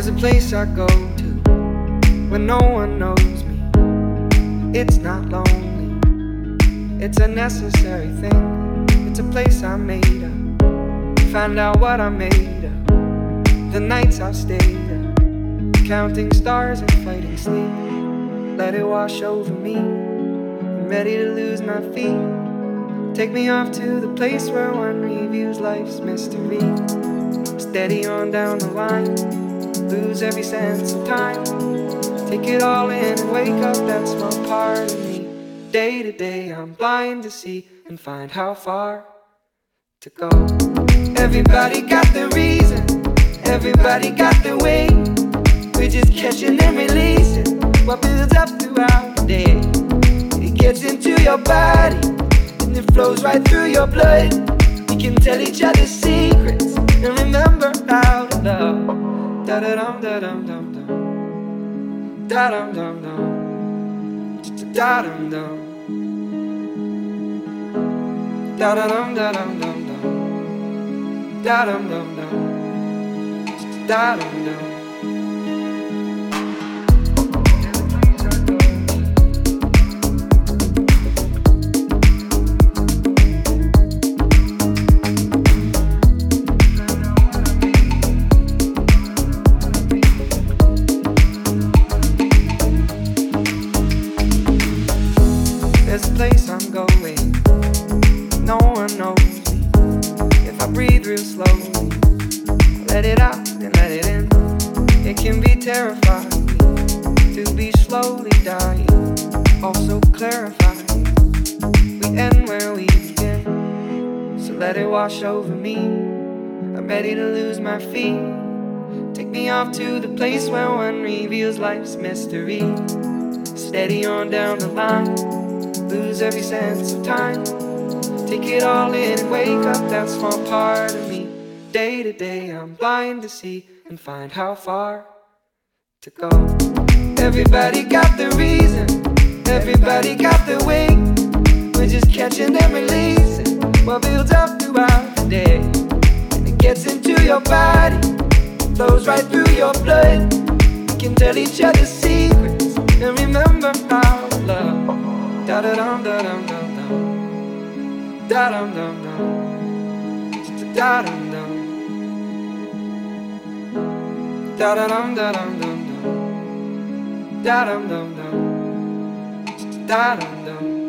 There's a place I go to when no one knows me. It's not lonely, it's a necessary thing. It's a place I made up, find out what I made of. The nights I've stayed up, counting stars and fighting sleep. Let it wash over me, I'm ready to lose my feet. Take me off to the place where one reviews life's mystery. Steady on down the line, lose every sense of time. Take it all in and wake up that small part of me. Day to day I'm blind to see and find how far to go. Everybody got their reason, everybody got their way. We're just catching and releasing what builds up throughout the day. It gets into your body and it flows right through your blood. We can tell each other secrets and remember how to love. Da da dum da dum dum dum, da dum dum dum, da dum dum, da da dum da dum dum dum, da dum dum dum, da dum dum. There's a place I'm going, no one knows me. If I breathe real slowly, let it out and let it in. It can be terrifying to be slowly dying, also clarifying. We end where we begin, so let it wash over me. I'm ready to lose my feet. Take me off to the place where one reveals life's mystery. Steady on down the line, lose every sense of time. Take it all in and wake up that small part of me. Day to day I'm blind to see and find how far to go. Everybody got their reason, everybody got their way. We're just catching and releasing what builds up throughout the day. And it gets into your body, flows right through your blood. We can tell each other secrets and remember how to love. Da da dum da dum dum dum, da dum dum dum, da dum dum, da da dum da dum dum dum, da dum dum dum, da dum dum.